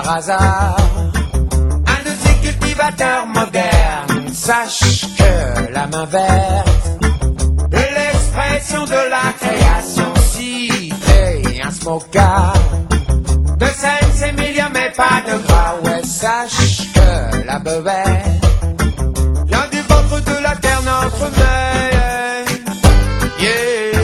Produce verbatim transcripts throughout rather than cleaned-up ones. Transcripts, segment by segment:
par hasard un de ces cultivateurs modernes. Sache que la main verte est l'expression de la création. Si t'es un smoker de Saint-Émilion mais pas de gras, ouais, sache que la beuette vient du ventre de la terre, notre mère. Yeah.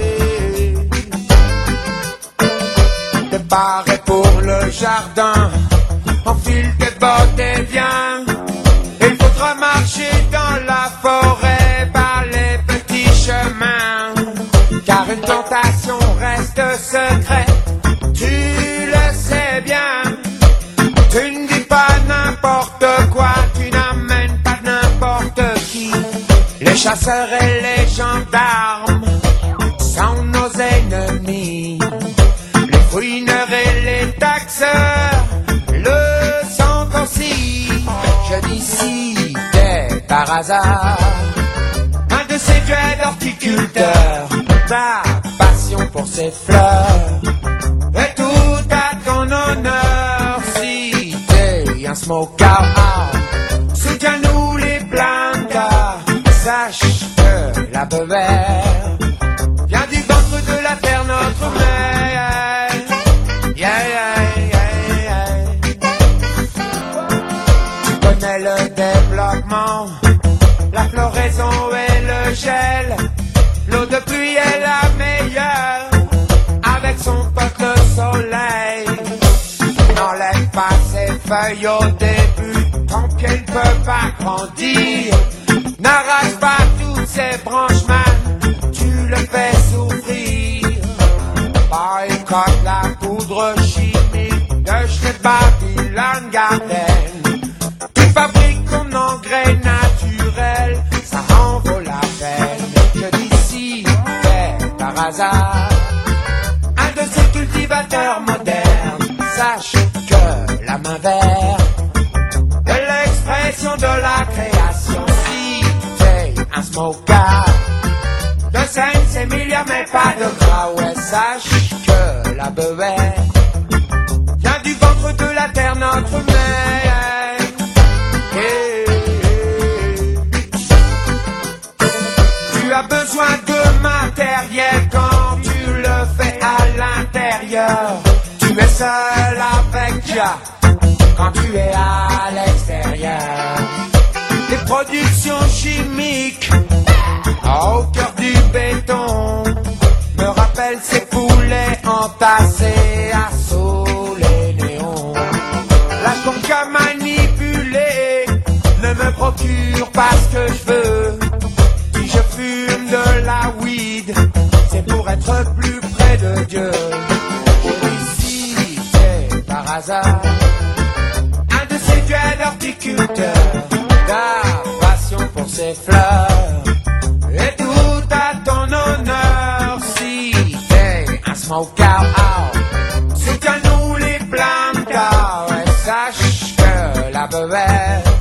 T'es paré pour le jardin, enfile tes bottes et viens. Il faudra marcher dans la forêt par les petits chemins, car une tentation reste secrète, tu le sais bien. Tu ne dis pas n'importe quoi, tu n'amènes pas n'importe qui. Les chasseurs et les gendarmes sont nos ennemis. Les fouineurs et les taxeurs le sont aussi. Je dis si t'es par hasard un de ces dread horticulteurs, ta passion pour ces fleurs est tout à ton honneur. Si t'es un smoker, soutiens-nous les plantas. Sache que la beuverie vient du ventre de la terre, notre mère. Yeah, yeah, yeah, yeah. Tu connais le développement, la floraison et le gel. L'eau de pluie est la meilleure, avec son pote le soleil. N'enlève pas ses feuilles au début, tant qu'elle ne peut pas grandir. N'arrache pas toutes ses branches, man, tu le fais souffrir. Boycotte la poudre chimique de chez Babylon Garden, qui fabrique ton engrais naturel, ça en vaut la peine. Je dis si t'es par hasard un de ces cultivateurs modernes, sache que la main verte est l'expression de la création. Si t'es un smoker de Saint-Émilion mais pas de gras, ouais, sache que la beuette vient du ventre de la terre, notre mère. Yeah. Tu as besoin de matériel quand tu le fais à l'intérieur. Tu es seul avec Jah quand tu es à l'extérieur. Les productions chimiques au cœur du béton me rappellent ces poulets entassés à sous les néons. La conca manipulée ne me procure pas ce que je veux. Si je fume de la weed, c'est pour être plus près de Dieu. Et si c'est par hasard un de ces dread horticulteurs, ta passion pour ces fleurs est tout à ton honneur. Si t'es un smoker out, soutiens-nous les plantas, ouais, sache que la beuette